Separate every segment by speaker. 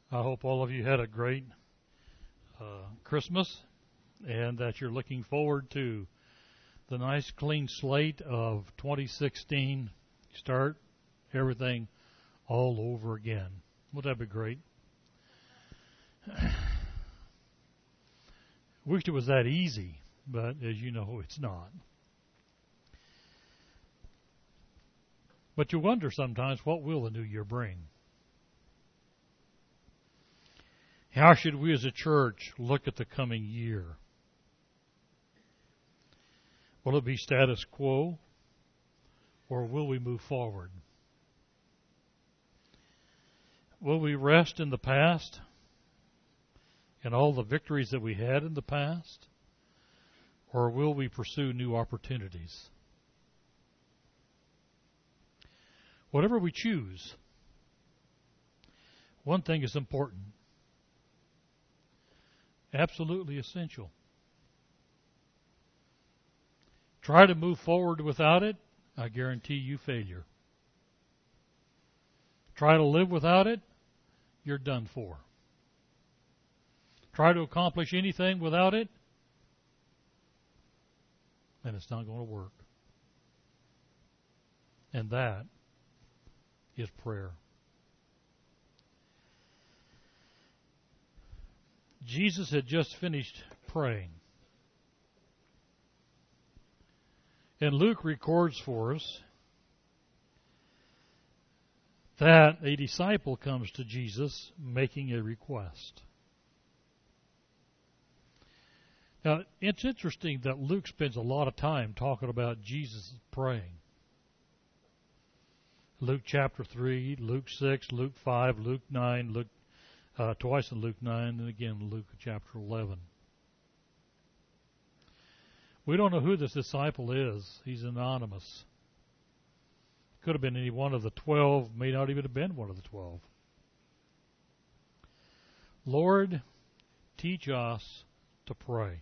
Speaker 1: I hope all of you had a great Christmas and that you're looking forward to the nice clean slate of 2016. Start everything all over again. Would that be great? Wish it was that easy, but as you know, it's not. But you wonder sometimes, what will the new year bring? How should we as a church look at the coming year? Will it be status quo, or will we move forward? Will we rest in the past and all the victories that we had in the past, or will we pursue new opportunities? Whatever we choose, one thing is important, absolutely essential. Try to move forward without it, I guarantee you failure. Try to live without it, you're done for. Try to accomplish anything without it, and it's not going to work. And that is prayer. Jesus had just finished praying. And Luke records for us that a disciple comes to Jesus making a request. Now, it's interesting that Luke spends a lot of time talking about Jesus praying. Luke chapter 3, Luke 6, Luke 5, Luke 9, Luke twice in Luke 9, and again Luke chapter 11. We don't know who this disciple is. He's anonymous. Could have been any one of the 12, may not even have been one of the 12. Lord, teach us to pray.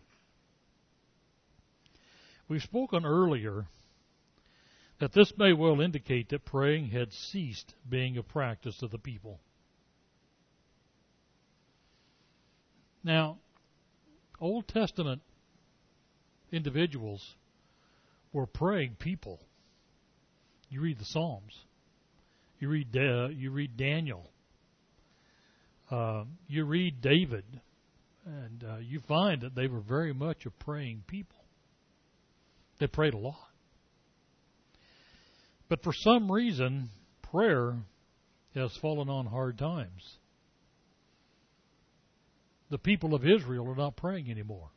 Speaker 1: We've spoken earlier that this may well indicate that praying had ceased being a practice of the people. Now, Old Testament individuals were praying people. You read the Psalms. You read Daniel. You read David. And you find that they were very much a praying people. They prayed a lot. But for some reason, prayer has fallen on hard times. The people of Israel are not praying anymore.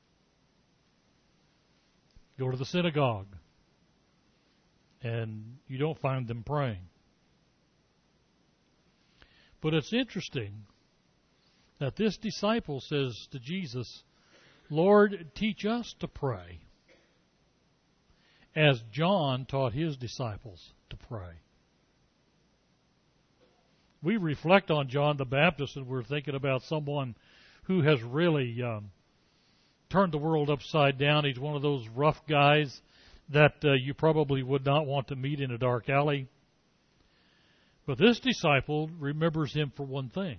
Speaker 1: Go to the synagogue, and you don't find them praying. But it's interesting that this disciple says to Jesus, Lord, teach us to pray, as John taught his disciples to pray. We reflect on John the Baptist, and we're thinking about someone who has really turned the world upside down. He's one of those rough guys that you probably would not want to meet in a dark alley. But this disciple remembers him for one thing.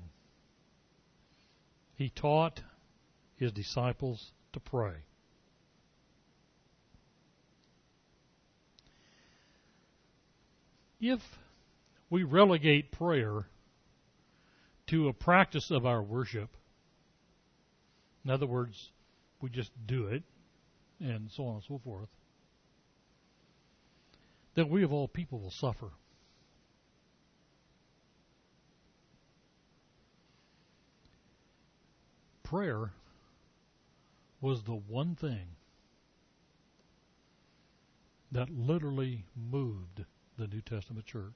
Speaker 1: He taught his disciples to pray. If we relegate prayer to a practice of our worship, in other words, we just do it, and so on and so forth, then we of all people will suffer. Prayer was the one thing that literally moved the New Testament church.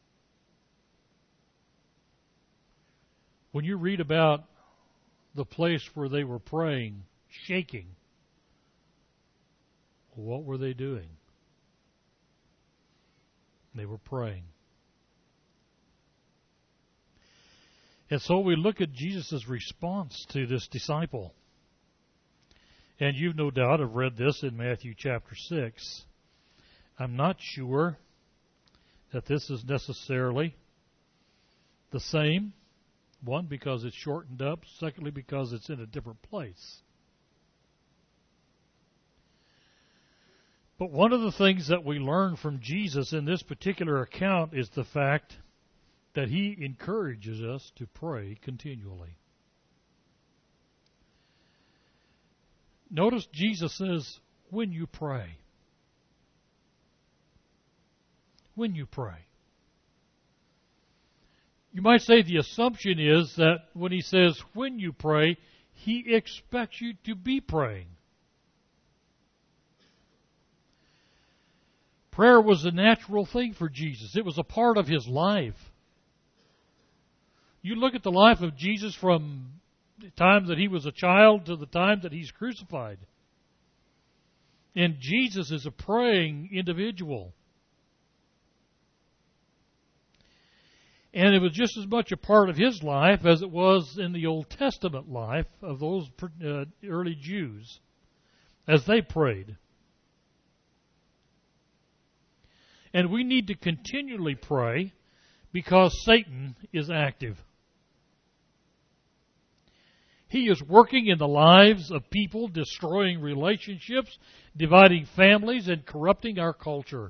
Speaker 1: When you read about the place where they were praying, shaking, what were they doing? They were praying. And so we look at Jesus' response to this disciple. And you no doubt have read this in Matthew chapter 6. I'm not sure that this is necessarily the same One, because it's shortened up. Secondly, because it's in a different place. But one of the things that we learn from Jesus in this particular account is the fact that he encourages us to pray continually. Notice Jesus says, when you pray. When you pray. You might say the assumption is that when he says, when you pray, he expects you to be praying. Prayer was a natural thing for Jesus. It was a part of his life. You look at the life of Jesus from the time that he was a child to the time that he's crucified. And Jesus is a praying individual. And it was just as much a part of his life as it was in the Old Testament life of those early Jews as they prayed. And we need to continually pray because Satan is active. He is working in the lives of people, destroying relationships, dividing families, and corrupting our culture.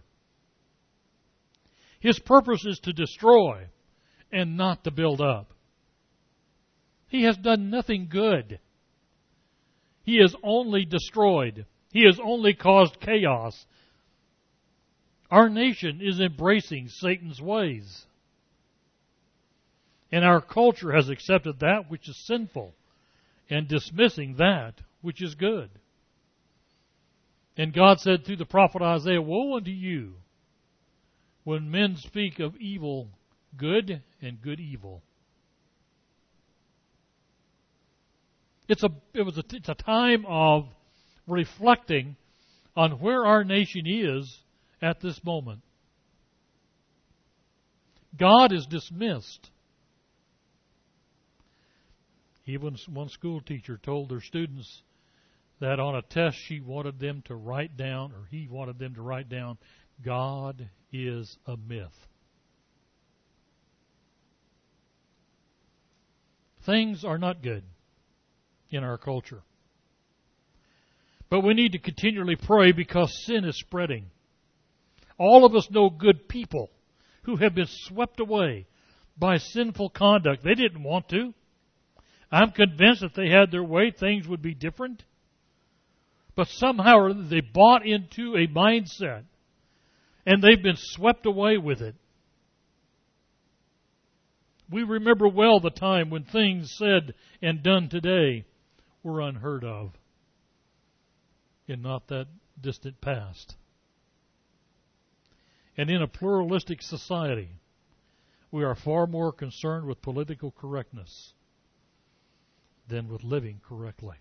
Speaker 1: His purpose is to destroy and not to build up. He has done nothing good. He has only destroyed. He has only caused chaos. Our nation is embracing Satan's ways. And our culture has accepted that which is sinful and dismissing that which is good. And God said through the prophet Isaiah, woe unto you when men speak of evil good and good evil. It's a time of reflecting on where our nation is at this moment. God is dismissed. Even one school teacher told their students that on a test she wanted them to write down, or he wanted them to write down, God is a myth. Things are not good in our culture. But we need to continually pray because sin is spreading. All of us know good people who have been swept away by sinful conduct. They didn't want to. I'm convinced if they had their way, things would be different. But somehow or other, they bought into a mindset, and they've been swept away with it. We remember well the time when things said and done today were unheard of in not that distant past. And in a pluralistic society, we are far more concerned with political correctness than with living correctly.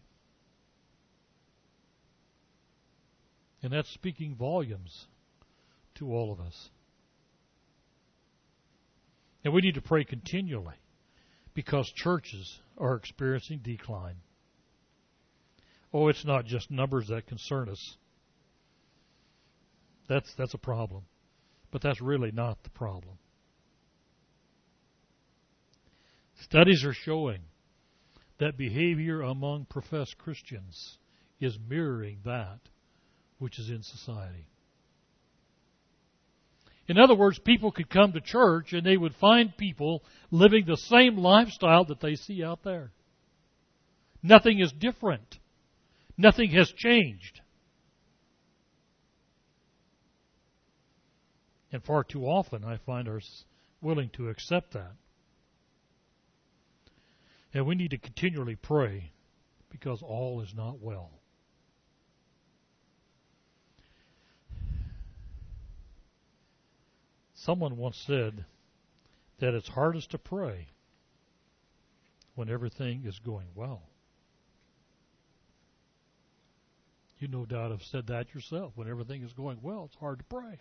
Speaker 1: And that's speaking volumes to all of us. And we need to pray continually because churches are experiencing decline. Oh, it's not just numbers that concern us. That's a problem. But that's really not the problem. Studies are showing that behavior among professed Christians is mirroring that which is in society. In other words, people could come to church and they would find people living the same lifestyle that they see out there. Nothing is different. Nothing has changed. And far too often I find us willing to accept that. And we need to continually pray because all is not well. Someone once said that it's hardest to pray when everything is going well. You no doubt have said that yourself. When everything is going well, it's hard to pray.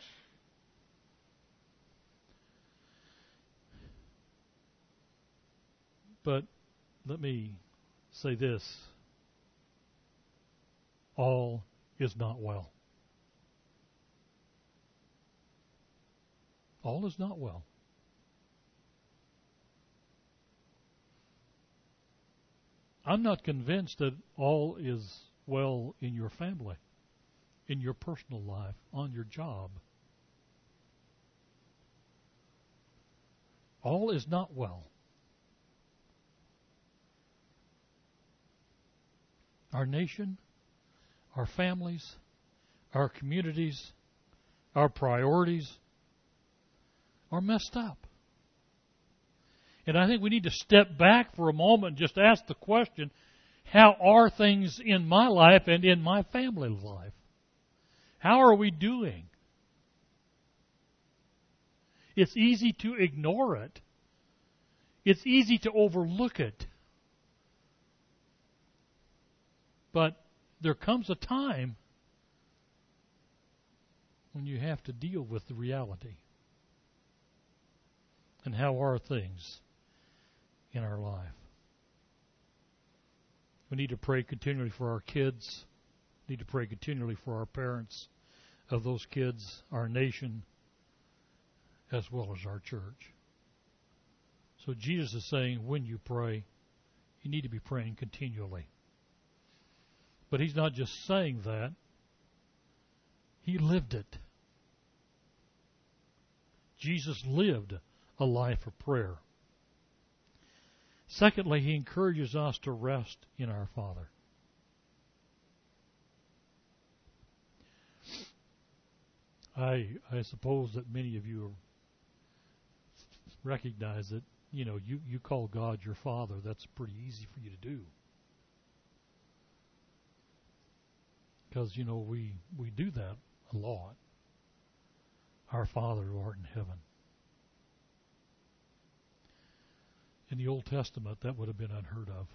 Speaker 1: But let me say this. All is not well. All is not well. I'm not convinced that all is well in your family, in your personal life, on your job. All is not well. Our nation, our families, our communities, our priorities are messed up. And I think we need to step back for a moment and just ask the question, how are things in my life and in my family's life? How are we doing? It's easy to ignore it. It's easy to overlook it. But there comes a time when you have to deal with the reality. And how are things in our life? We need to pray continually for our kids. We need to pray continually for our parents of those kids, our nation, as well as our church. So Jesus is saying when you pray, you need to be praying continually. But He's not just saying that. He lived it. Jesus lived a life of prayer. Secondly, He encourages us to rest in our Father. I suppose that many of you recognize that, you call God your Father. That's pretty easy for you to do. Because, we do that a lot. Our Father who art in heaven. In the Old Testament, that would have been unheard of.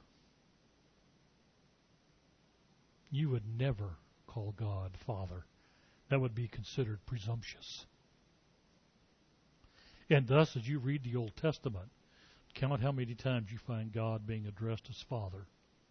Speaker 1: You would never call God Father. That would be considered presumptuous. And thus, as you read the Old Testament, count how many times you find God being addressed as Father.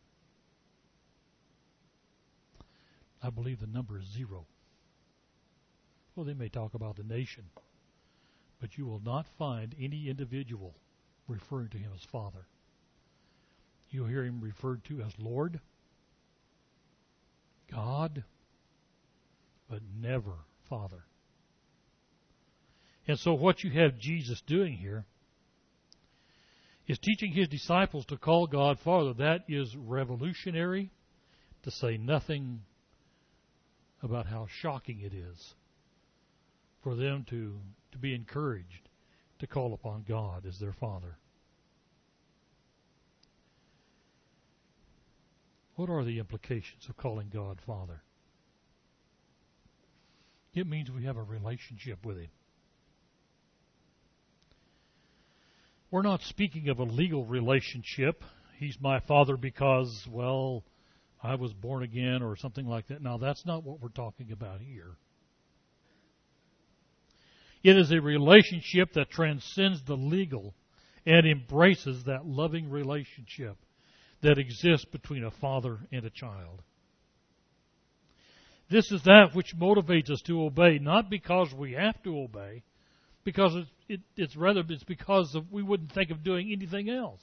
Speaker 1: I believe the number is 0. Well, they may talk about the nation, but you will not find any individual referring to Him as Father. You'll hear Him referred to as Lord, God, but never Father. And so what you have Jesus doing here is teaching His disciples to call God Father. That is revolutionary, to say nothing about how shocking it is for them to be encouraged to call upon God as their Father. What are the implications of calling God Father? It means we have a relationship with Him. We're not speaking of a legal relationship. He's my Father because, I was born again or something like that. Now, that's not what we're talking about here. It is a relationship that transcends the legal and embraces that loving relationship that exists between a father and a child. This is that which motivates us to obey, not because we have to obey, because it's because we wouldn't think of doing anything else.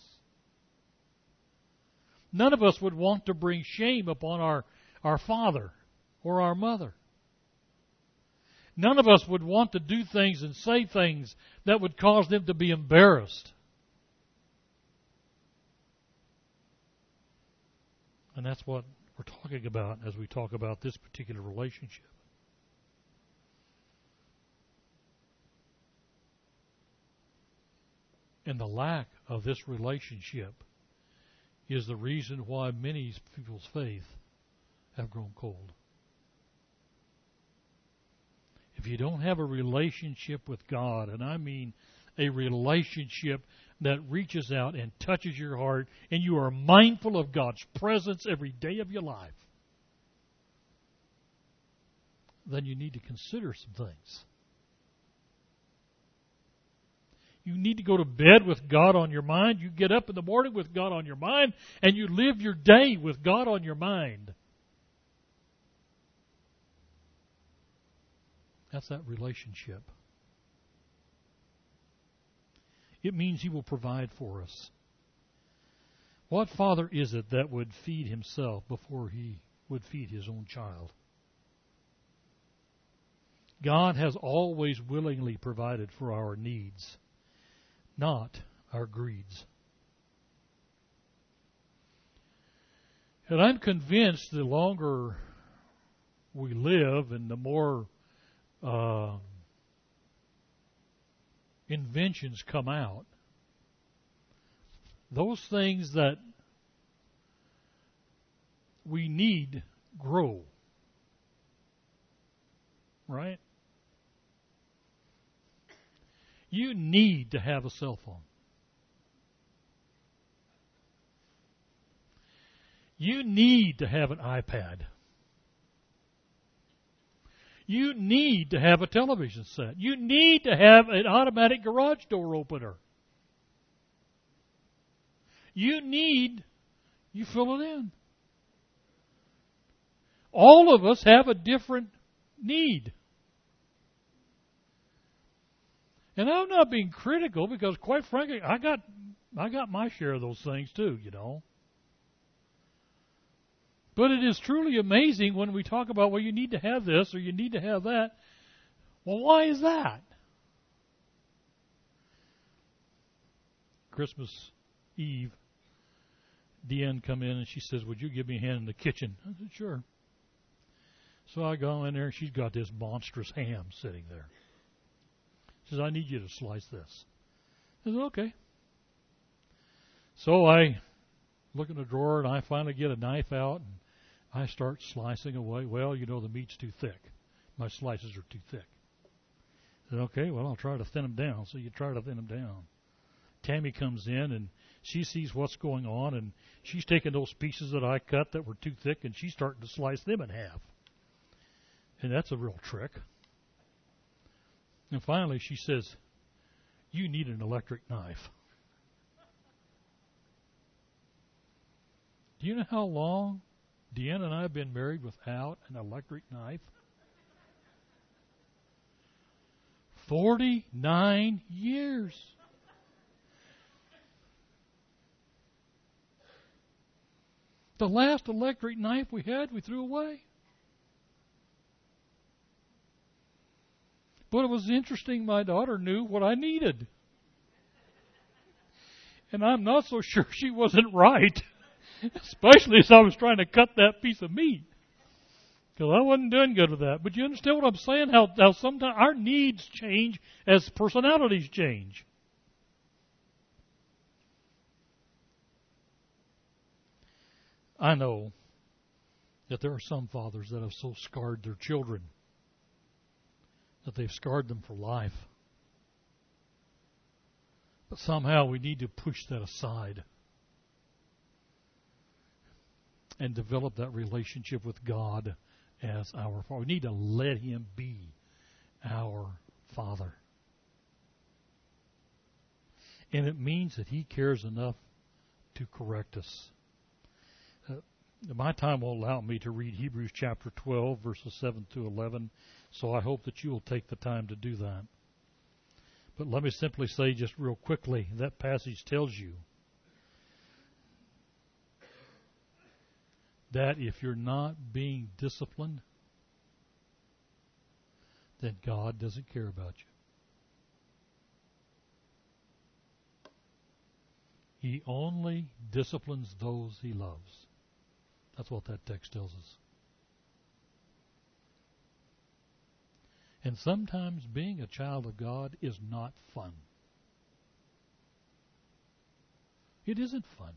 Speaker 1: None of us would want to bring shame upon our father or our mother. None of us would want to do things and say things that would cause them to be embarrassed. And that's what we're talking about as we talk about this particular relationship. And the lack of this relationship is the reason why many people's faith have grown cold. If you don't have a relationship with God, and I mean a relationship that reaches out and touches your heart, and you are mindful of God's presence every day of your life, then you need to consider some things. You need to go to bed with God on your mind. You get up in the morning with God on your mind, and you live your day with God on your mind. That's that relationship. It means He will provide for us. What father is it that would feed himself before he would feed his own child? God has always willingly provided for our needs, not our greeds. And I'm convinced the longer we live and the more inventions come out, those things that we need grow. Right? You need to have a cell phone. You need to have an iPad. You need to have a television set. You need to have an automatic garage door opener. You fill it in. All of us have a different need. And I'm not being critical because, quite frankly, I got my share of those things too, you know. But it is truly amazing when we talk about, well, you need to have this or you need to have that. Well, why is that? Christmas Eve, Deanne come in and she says, would you give me a hand in the kitchen? I said, sure. So I go in there and she's got this monstrous ham sitting there. She says, I need you to slice this. I said, okay. So I look in the drawer and I finally get a knife out and I start slicing away. Well, you know, the meat's too thick. My slices are too thick. I said, okay, well, I'll try to thin them down. So you try to thin them down. Tammy comes in and she sees what's going on and she's taking those pieces that I cut that were too thick and she's starting to slice them in half. And that's a real trick. And finally she says, you need an electric knife. Do you know how long Deanna and I have been married without an electric knife? 49 years. The last electric knife we had, we threw away. But it was interesting, my daughter knew what I needed. And I'm not so sure she wasn't right. Especially as I was trying to cut that piece of meat. Because I wasn't doing good with that. But you understand what I'm saying? How sometimes our needs change as personalities change. I know that there are some fathers that have so scarred their children that they've scarred them for life. But somehow we need to push that aside and develop that relationship with God as our Father. We need to let Him be our Father. And it means that He cares enough to correct us. My time won't allow me to read Hebrews chapter 12, verses 7 to 11, so I hope that you will take the time to do that. But let me simply say just real quickly, that passage tells you that if you're not being disciplined, then God doesn't care about you. He only disciplines those He loves. That's what that text tells us. And sometimes being a child of God is not fun. It isn't fun.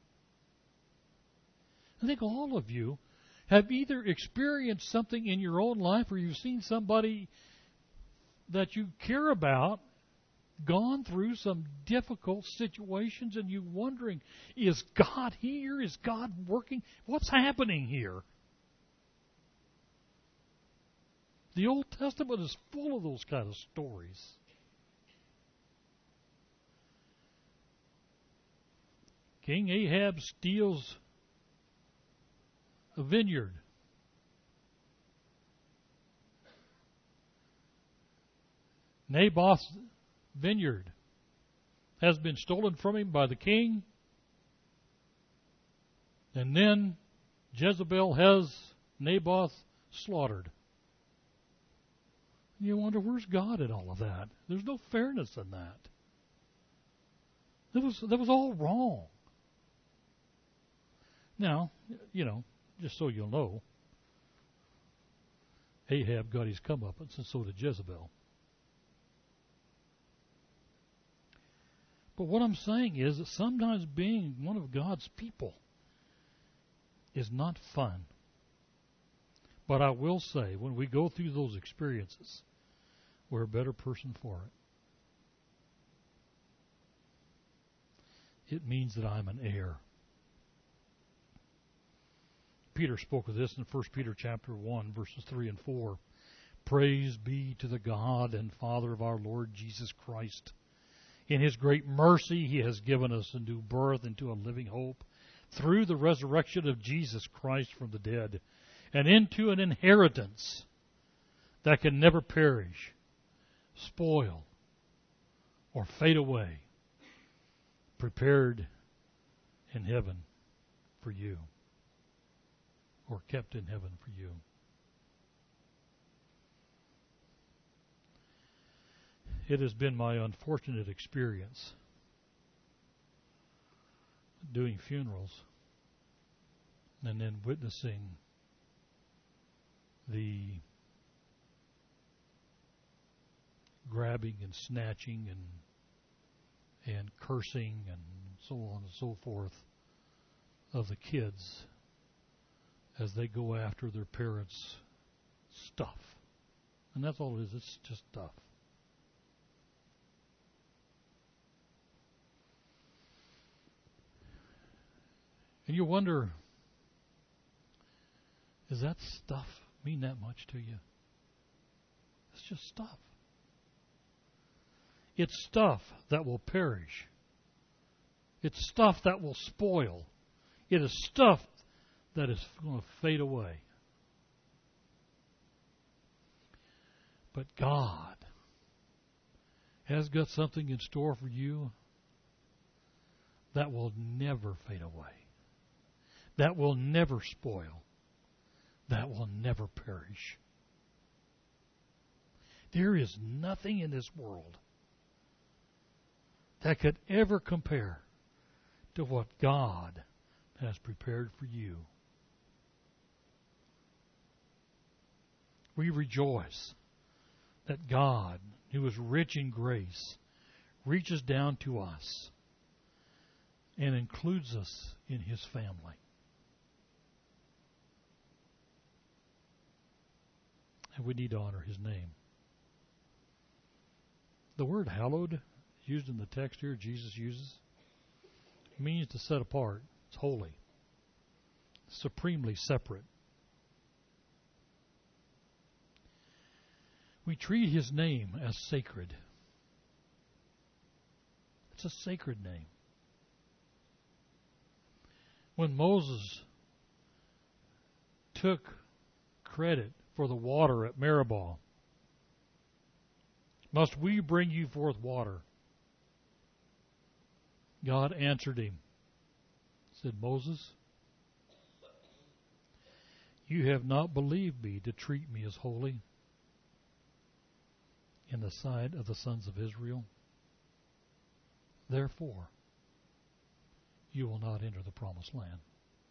Speaker 1: I think all of you have either experienced something in your own life or you've seen somebody that you care about gone through some difficult situations and you're wondering, is God here? Is God working? What's happening here? The Old Testament is full of those kind of stories. King Ahab steals a vineyard. Naboth's vineyard has been stolen from him by the king. And then Jezebel has Naboth slaughtered. You wonder, where's God in all of that? There's no fairness in that. That was all wrong. Now, just so you'll know, Ahab got his comeuppance, and so did Jezebel. But what I'm saying is that sometimes being one of God's people is not fun. But I will say, when we go through those experiences, we're a better person for it. It means that I'm an heir. Peter spoke of this in 1 Peter chapter 1, verses 3 and 4. Praise be to the God and Father of our Lord Jesus Christ. In His great mercy, He has given us a new birth into a living hope through the resurrection of Jesus Christ from the dead, and into an inheritance that can never perish, spoil, or fade away, prepared in heaven for you, or kept in heaven for you. It has been my unfortunate experience doing funerals and then witnessing the grabbing and snatching and cursing and so on and so forth of the kids as they go after their parents' stuff. And that's all it is. It's just stuff. And you wonder, does that stuff mean that much to you? It's just stuff. It's stuff that will perish. It's stuff that will spoil. It is stuff that is going to fade away. But God has got something in store for you that will never fade away, that will never spoil, that will never perish. There is nothing in this world that could ever compare to what God has prepared for you. We rejoice that God, who is rich in grace, reaches down to us and includes us in His family. And we need to honor His name. The word hallowed, used in the text here, Jesus uses, means to set apart. It's holy, supremely separate. We treat His name as sacred. It's a sacred name. When Moses took credit for the water at Meribah, must we bring you forth water? God answered him, said, Moses, you have not believed me to treat me as holy in the sight of the sons of Israel. Therefore, you will not enter the promised land.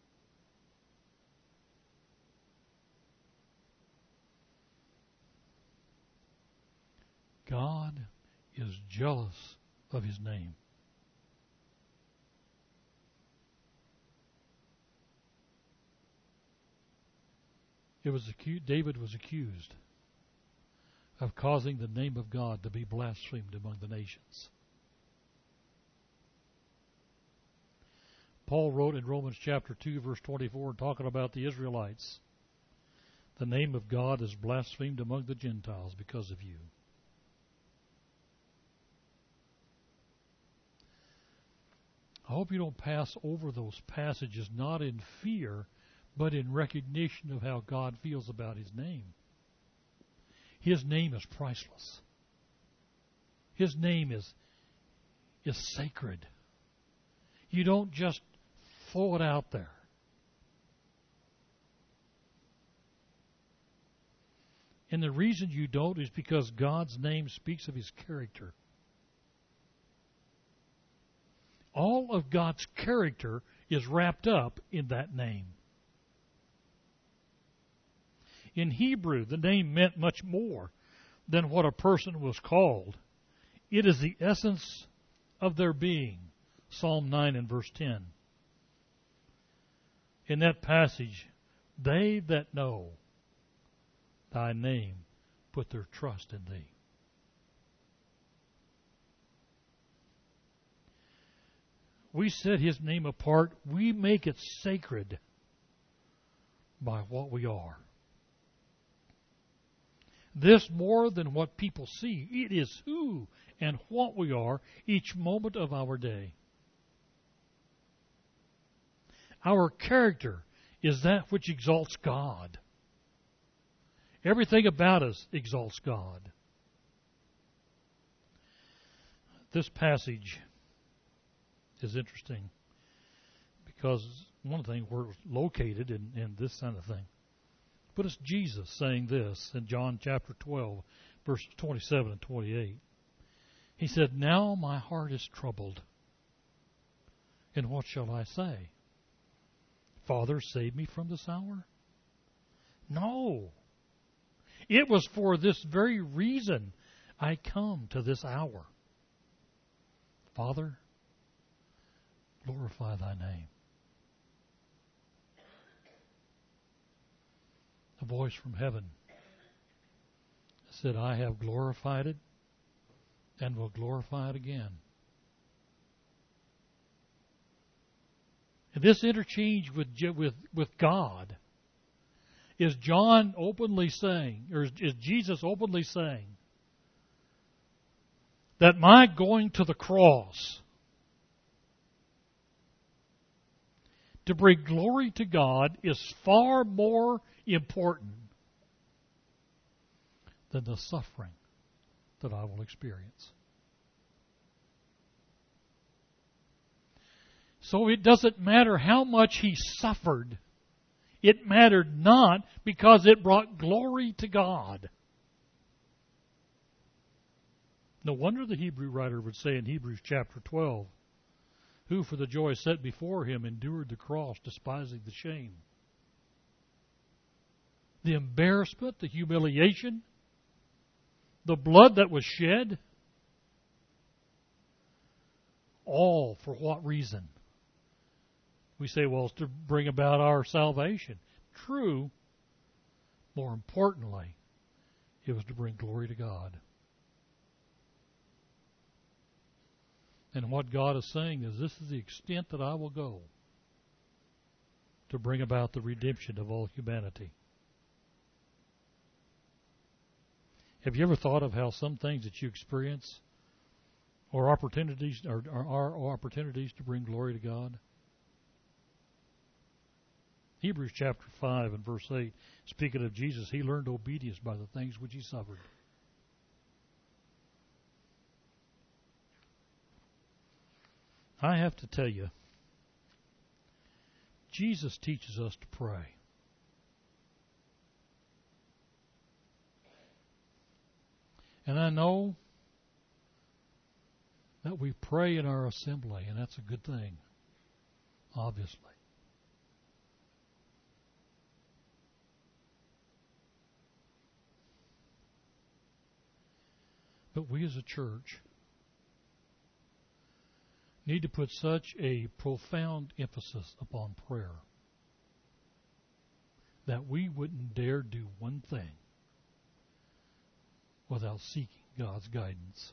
Speaker 1: God is jealous of His name. David was accused of causing the name of God to be blasphemed among the nations. Paul wrote in Romans chapter 2, verse 24, talking about the Israelites, the name of God is blasphemed among the Gentiles because of you. I hope you don't pass over those passages, not in fear, but in recognition of how God feels about His name. His name is priceless. His name is sacred. You don't just throw it out there. And the reason you don't is because God's name speaks of His character. All of God's character is wrapped up in that name. In Hebrew, the name meant much more than what a person was called. It is the essence of their being. Psalm 9 and verse 10. In that passage, they that know Thy name put their trust in Thee. We set His name apart. We make it sacred by what we are. This more than what people see. It is who and what we are each moment of our day. Our character is that which exalts God. Everything about us exalts God. This passage is interesting because one thing, where it's located in this kind of thing. But it's Jesus saying this in John chapter 12, verses 27 and 28. He said, "Now my heart is troubled, and what shall I say? Father, save me from this hour?" No. It was for this very reason I come to this hour. Father, glorify Thy name. A voice from heaven said, I have glorified it and will glorify it again. And this interchange with God is John openly saying, or is Jesus openly saying, that my going to the cross to bring glory to God is far more important than the suffering that I will experience. So it doesn't matter how much He suffered. It mattered not because it brought glory to God. No wonder the Hebrew writer would say in Hebrews chapter 12, who for the joy set before Him endured the cross, despising the shame. The embarrassment, the humiliation, the blood that was shed, all for what reason? We say, well, it's to bring about our salvation. True. More importantly, it was to bring glory to God. And what God is saying is, this is the extent that I will go to bring about the redemption of all humanity. Have you ever thought of how some things that you experience are opportunities to bring glory to God? Hebrews chapter 5 and verse 8, speaking of Jesus, He learned obedience by the things which He suffered. I have to tell you, Jesus teaches us to pray. And I know that we pray in our assembly, and that's a good thing, obviously. But we as a church need to put such a profound emphasis upon prayer that we wouldn't dare do one thing without seeking God's guidance.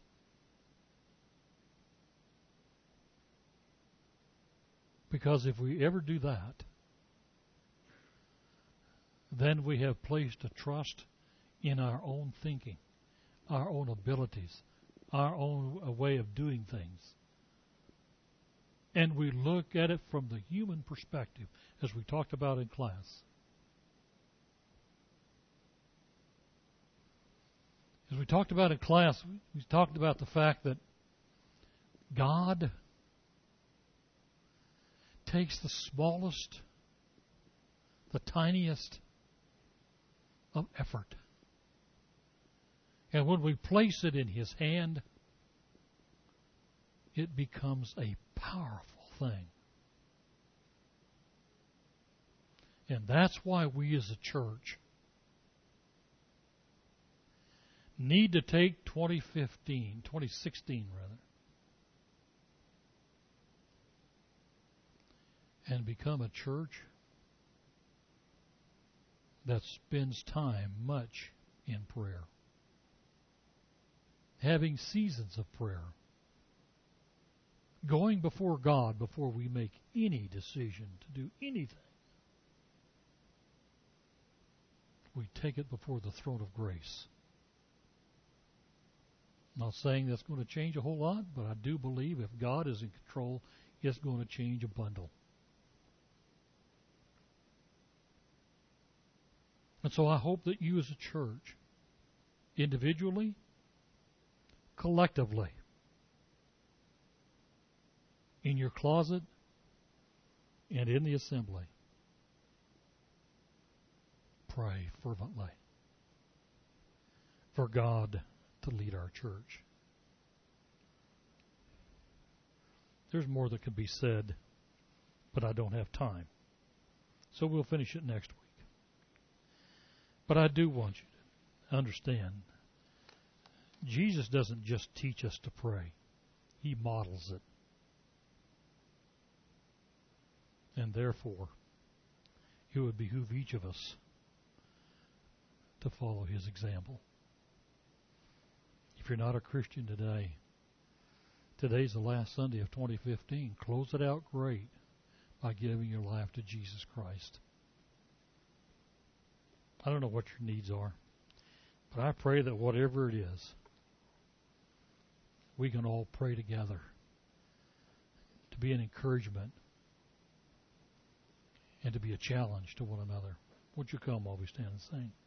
Speaker 1: Because if we ever do that, then we have placed a trust in our own thinking, our own abilities, our own way of doing things. And we look at it from the human perspective, as we talked about in class. As we talked about in class, we talked about the fact that God takes the smallest, the tiniest of effort And when we place it in His hand, it becomes a powerful thing. And that's why we as a church need to take 2016 and become a church that spends time much in prayer, having seasons of prayer, going before God before we make any decision to do anything. We take it before the throne of grace. Not saying that's going to change a whole lot, but I do believe if God is in control, it's going to change a bundle. And so I hope that you as a church, individually, collectively, in your closet and in the assembly, pray fervently for God to lead our church. There's more that could be said, but I don't have time. So we'll finish it next week. But I do want you to understand, Jesus doesn't just teach us to pray. He models it. And therefore, it would behoove each of us to follow His example. If you're not a Christian today, today's the last Sunday of 2015. Close it out great by giving your life to Jesus Christ. I don't know what your needs are, but I pray that whatever it is, we can all pray together to be an encouragement and to be a challenge to one another. Won't you come while we stand and sing?